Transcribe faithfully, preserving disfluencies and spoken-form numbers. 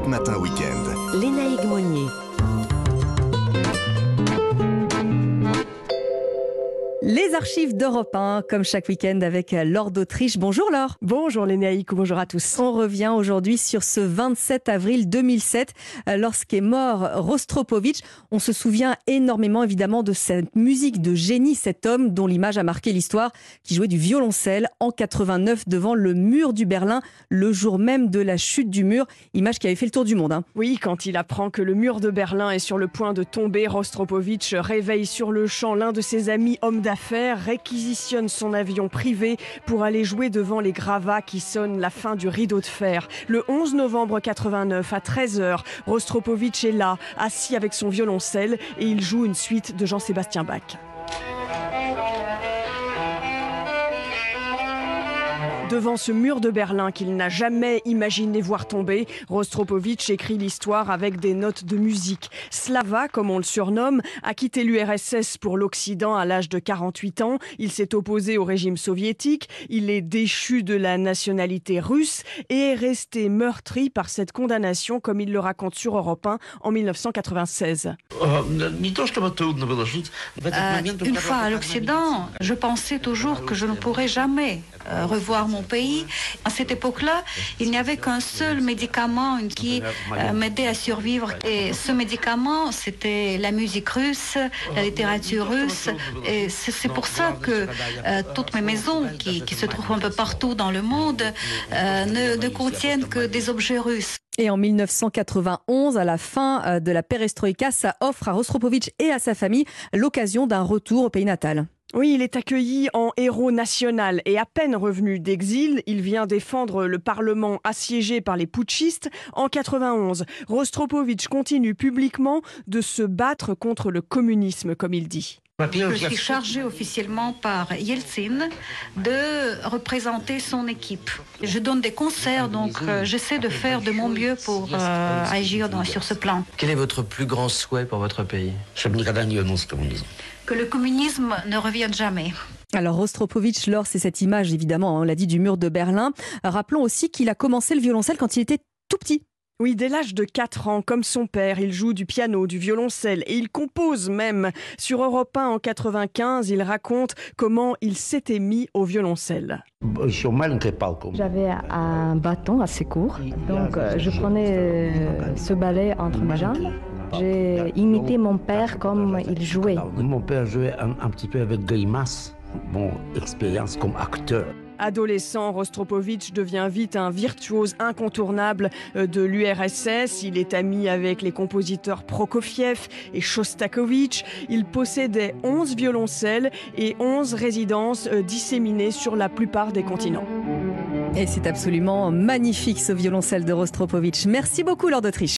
Europe Matin Week-end. Lénaïque Monnier. Les archives d'Europe un, comme chaque week-end avec Laure d'Autriche. Bonjour Laure. Bonjour Lénaïque, bonjour à tous. On revient aujourd'hui sur ce vingt-sept avril deux mille sept, lorsqu'est mort Rostropovitch. On se souvient énormément évidemment de cette musique de génie, cet homme dont l'image a marqué l'histoire, qui jouait du violoncelle en quatre-vingt-neuf devant le mur du Berlin, le jour même de la chute du mur. Image qui avait fait le tour du monde. Hein. Oui, quand il apprend que le mur de Berlin est sur le point de tomber, Rostropovitch réveille sur le champ l'un de ses amis hommes d'affaires, réquisitionne son avion privé pour aller jouer devant les gravats qui sonnent la fin du rideau de fer. Le onze novembre quatre-vingt-neuf à treize heures, Rostropovitch est là, assis avec son violoncelle et il joue une suite de Jean-Sébastien Bach. Devant ce mur de Berlin qu'il n'a jamais imaginé voir tomber, Rostropovitch écrit l'histoire avec des notes de musique. Slava, comme on le surnomme, a quitté l'U R S S pour l'Occident à l'âge de quarante-huit ans. Il s'est opposé au régime soviétique. Il est déchu de la nationalité russe et est resté meurtri par cette condamnation, comme il le raconte sur Europe un en mille neuf cent quatre-vingt-seize. Euh, une fois à l'Occident, je pensais toujours que je ne pourrais jamais euh, revoir mon pays. À cette époque-là, il n'y avait qu'un seul médicament qui euh, m'aidait à survivre. Et ce médicament, c'était la musique russe, la littérature russe. Et c'est pour ça que euh, toutes mes maisons, qui, qui se trouvent un peu partout dans le monde, euh, ne, ne contiennent que des objets russes. Et en mille neuf cent quatre-vingt-onze, à la fin de la perestroïka, ça offre à Rostropovitch et à sa famille l'occasion d'un retour au pays natal. Oui, il est accueilli en héros national et à peine revenu d'exil, il vient défendre le Parlement assiégé par les putschistes en quatre-vingt-onze. Rostropovitch continue publiquement de se battre contre le communisme, comme il dit. Je suis chargé officiellement par Yeltsin de représenter son équipe. Je donne des concerts, donc euh, j'essaie de faire de mon mieux pour euh, agir dans, sur ce plan. Quel est votre plus grand souhait pour votre pays ? Que le communisme ne revienne jamais. Alors Rostropovitch, Laure, c'est cette image évidemment, on l'a dit, du mur de Berlin. Rappelons aussi qu'il a commencé le violoncelle quand il était tout petit. Oui, dès l'âge de quatre ans, comme son père, il joue du piano, du violoncelle et il compose même. Sur Europe un en quatre-vingt-quinze, il raconte comment il s'était mis au violoncelle. J'avais un bâton assez court, donc je prenais ce balai entre mes jambes. J'ai imité mon père comme il jouait. Mon père jouait un, un petit peu avec grimace, mon expérience comme acteur. Adolescent, Rostropovitch devient vite un virtuose incontournable de l'U R S S. Il est ami avec les compositeurs Prokofiev et Shostakovich. Il possédait onze violoncelles et onze résidences disséminées sur la plupart des continents. Et c'est absolument magnifique ce violoncelle de Rostropovitch. Merci beaucoup Laure d'Autriche.